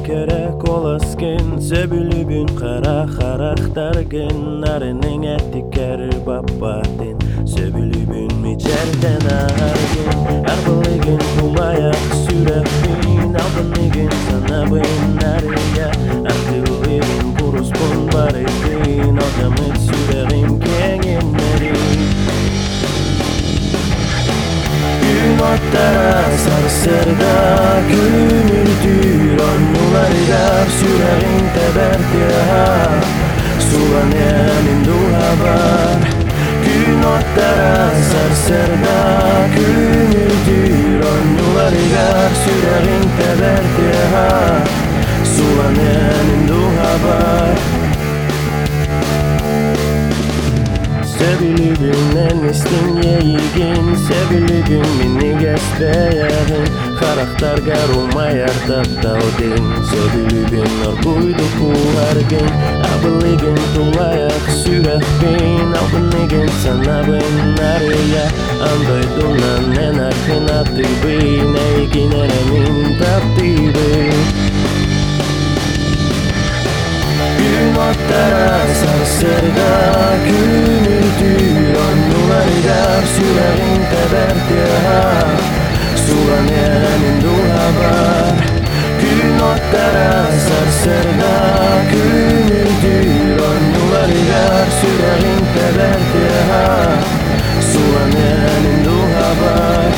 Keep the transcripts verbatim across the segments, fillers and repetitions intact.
kerek olasken söbülübün kara karaktergen narının etiker babatin söbülübün miçerden ağargen arbaligin tulayak sürekbin albınigin sana bın narıya akıllıbın kuruspun baritin odamıt süreğim kengenleri gün ottara sarsırda gümüldür annularga süreğim tebertiha sulanenin duhabar gün ottara sarsırda gümüldür annularga süreğim tebertiha sulanenin duhabar Sevilübün en istin yeğigin Sevilübün mini gespeyerin Karakter garuma tapta odin Sevilübün orguydu kuhargin Abıligin tulayak sürekbin Albınigin sana bin narıya Andoydunan en arkin atibin Eygin eremin taptibin Gün ottara sarsırda gümüldür annularga süreğin tebertiha sulanenin duhabar Gün ottara sarsırda gümüldür annularga süreğin tebertiha sulanenin duhabar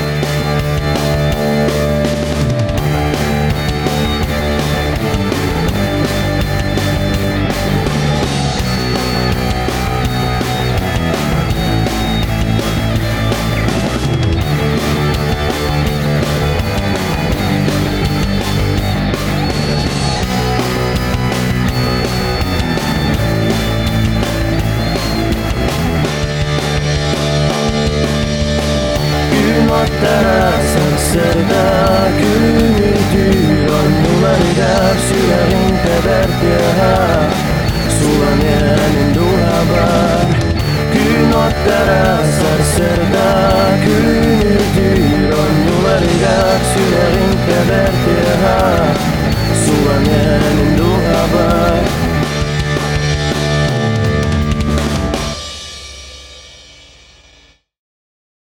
Ottara sarsırda gümüldür annularga süreğin tebertiha sulanenin duhabar Gün ottara sarsırda gümüldür